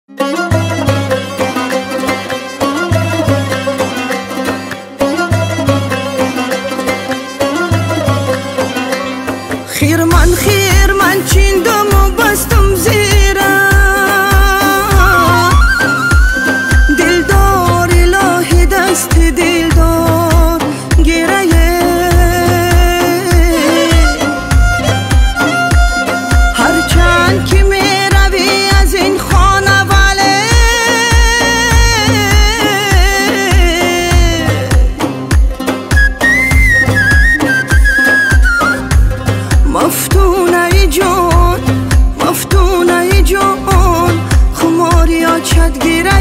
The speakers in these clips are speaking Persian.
خیر من چیندم و بستم زیره دلدار الهی دست دلدار گیره هرچند که می روی از این خانه ولی مفتونه جان خماری آچد گیره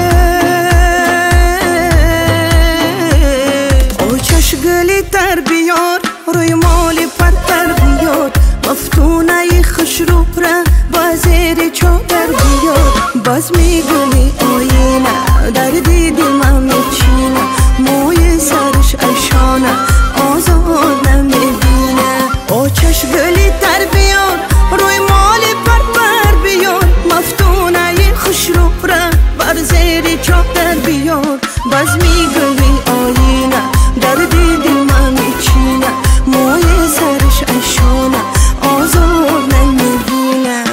او چش گلی تر بیار روی مالی پر تر بیار مفتونه خوش رو را با زیر چادر بیار باز می گلی آینه در دیدی من میچینه موی سرش اشانه آزاد نمیبینه او چش گلی تر بیار روی مالی پر بیار مفتونه خوش رو را بر زیر چادر بیار باز میگوی آینه در دیدی من میچینه موی سرش اشانه آزار نمیبینه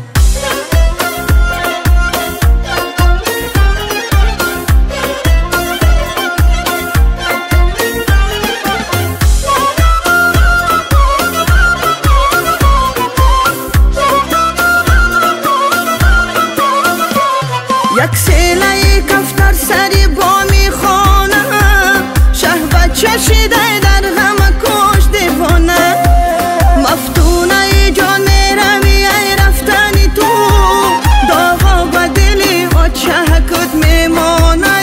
یک سیله کفتر سری با میخوانه شهوت چشیده در غم کش دیوانه مفتونه جان میروی ای رفتنی تو داغا و دلی و چهکت میمانه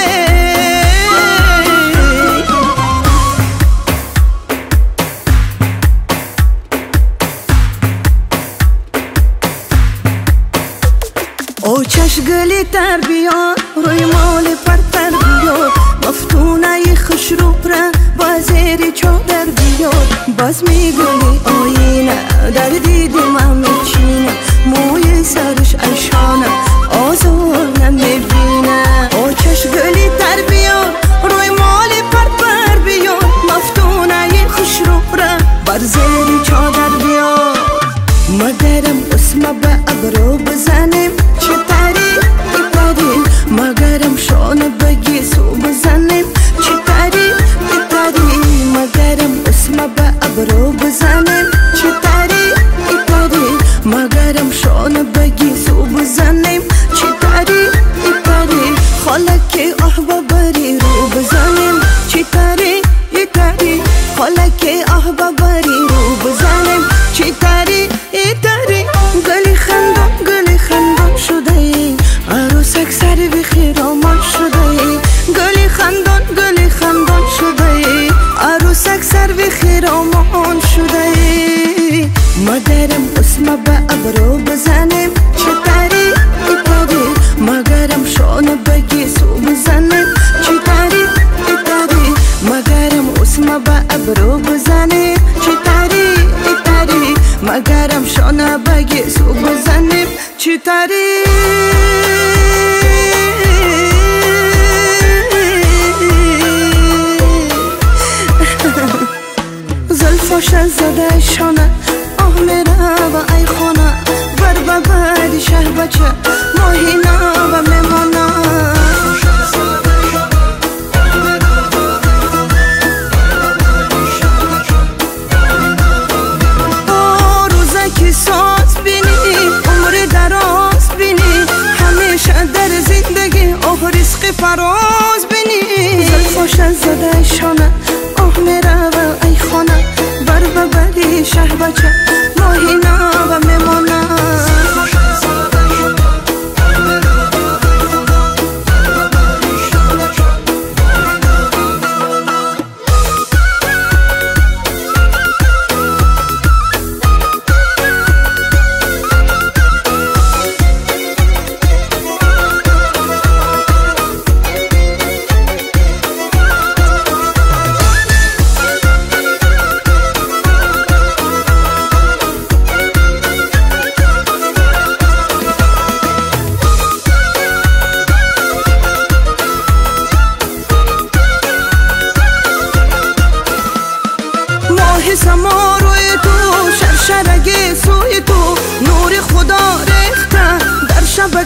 او چش گلی تر بیار روی مال پر تر بیار مفتونه خوش رو را با زیر چادر بیار باز میگوی آینه در دیدی من میچینه موی سرش اشانه آزار نمیبینه او چش گلی تر بیار روی مال پر بیار مفتونه خوش رو را بر زیر چادر بیار مگرم اسمه به ابرو بزنیم مگرم شانه بگی سو بزنیم چی تری مگرم اسمه به ابرو بزنیم چی تری مگرم شانه بگی سو بزنیم چی تری خالک احبا بری رو بزنیم چی تری خالک احبا بری رو بزنیم چی تری گلی خندان شده ای عروسک سر بخیرامان شده ای گلی خندان شده ای عروسک سر بخیرامان شده ای مگرم اسمه به ابرو بزنیم چطوری مگرم شانه بگی سو بزنیم چطوری مگرم اسمه به ابرو بزنیم چطوری مگرم شانه بگی سو بزنیم چطوری زلفاش زده شانه آه میره و ای خانه بر ببری شه بچه ماهینه و میمانه روزه که ساز بینی عمر دراز بینی همیشه در زندگی آه رزق فراز بینی زلفاش زده شانه آه میره و ای خانه بر ببری شه بچه ماهینه و میمانه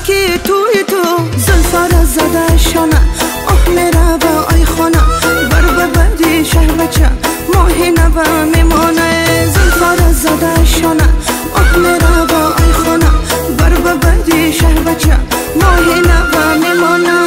کی توی تو زلفا را زده شانه آه میره با آی خانه بر ببری شهر بچه ماهی نبا میمانه زلفا را زده شانه آه میره با آی خانه بر ببری شهر بچه ماهی نبا میمانه